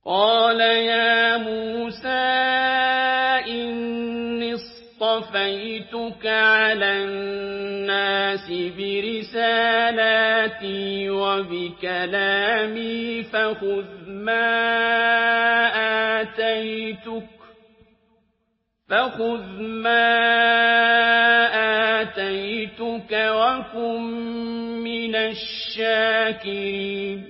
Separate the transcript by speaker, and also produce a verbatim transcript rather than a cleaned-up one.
Speaker 1: قال يا موسى إني اصطفيتك على الناس برسالاتي وبكلامي فخذ ما آتيتك فخذ ما آتيتك وكن من الشاكرين